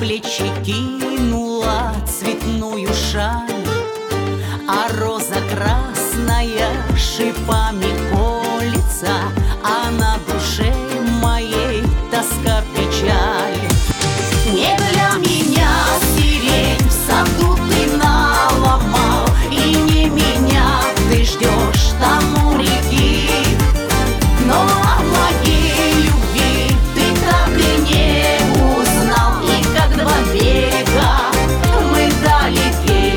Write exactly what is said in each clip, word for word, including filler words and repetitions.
плечи кинула цветную шаль, а роза красная шипами колется, а на душе моей тоска, печаль. Не для меня сирень в саду ты наломал, и не меня ты ждешь там у реки, но о моей любви ты так и не узнал, и как два берега мы далеки.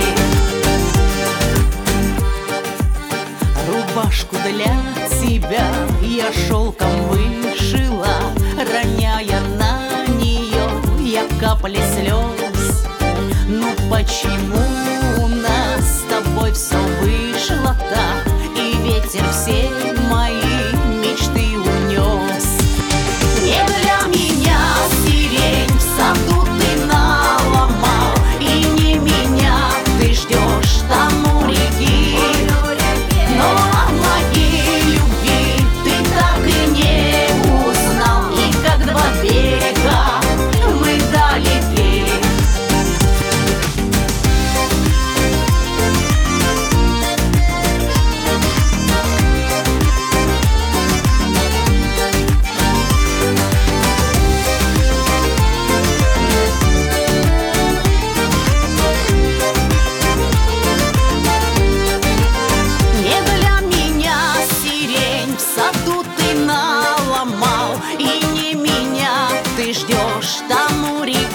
Рубашку для тебя я шелком вышила, роняя на нее я капли слез. Ну почему у нас с тобой все вышло так, и ветер все мои мечты унес? Не для меня сирень в саду ты наломал, и не меня ты ждешь там у реки, но о моей любви ты так и не узнал, и как два берега мы далеки. Не для меня сирень в саду ты наломал, и не меня ты ждешь там у реки,